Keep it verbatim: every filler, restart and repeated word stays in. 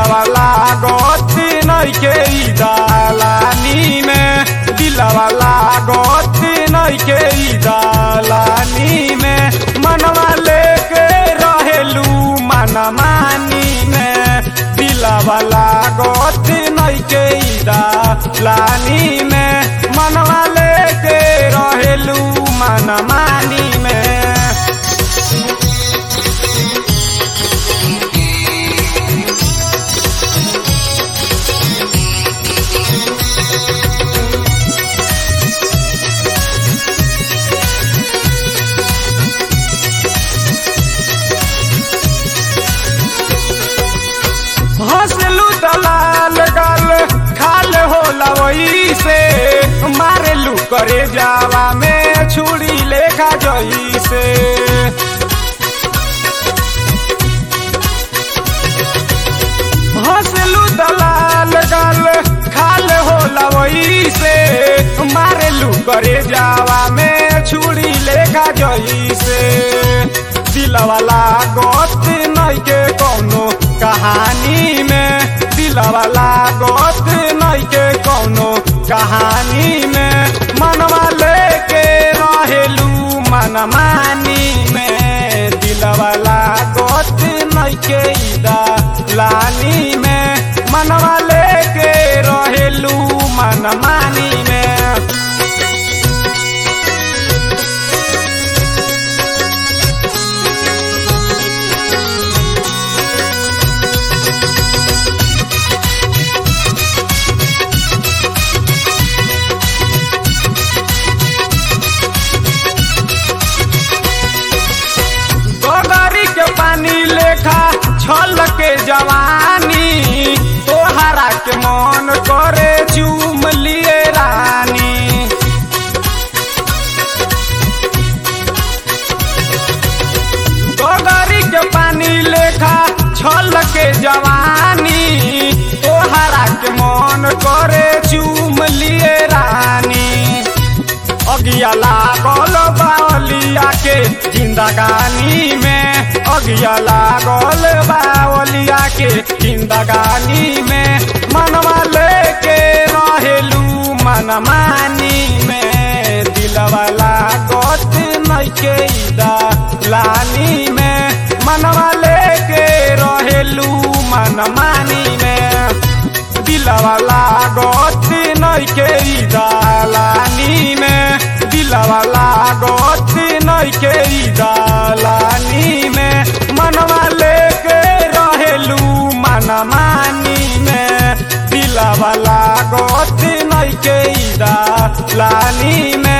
दिलवा लागत नइखे ई दालानी में, दिलवा लागत नइखे ई दालानी में, मनवा लेके रहेलू मनमानी में, दिलवा लागत नइखे ई दालानी में, मनवा लेके रहेलू मनमानी में। हंसलू दलाल गाल खाल होला वही से, मारेलू करे जावा में छुरी लेखा जई से। हंसलू दलाल गाल खाल होला वही से, मारेलू करे जावा में छुरी लेखा जई से। दिलवा लागत नइखे कौनो कहानी में, दिलवा लागत नइखे कौनो कहानी में, मनवा लेके रहेलू मनमानी में, दिलवा लागत नइखे ई दालानी में, मनवा लेके रहेलू मनमानी में। पानी लेखा छल के जवानी, तोहरा के मन करे चूम लिए रानी। गोगरी के पानी लेखा छल के जवानी, तोहरा के मन करे चूम लिए रानी। अगिया लागल बावलिया के जिंदगानी में, अगिया लागल बावलिया के जिंदगानी में, मनवा लेके रहेलू मनमानी में, दिलवा लागत नइखे ई दालानी में, मनवा लेके रहेलू मनमानी में, दिलवा लागत नइखे ई दालानी में, दिलवा लागत नइखे ई दालानी में, मनवा लेके रहेलू मनमानी में, दिलवा लागत नइखे ई दालानी में।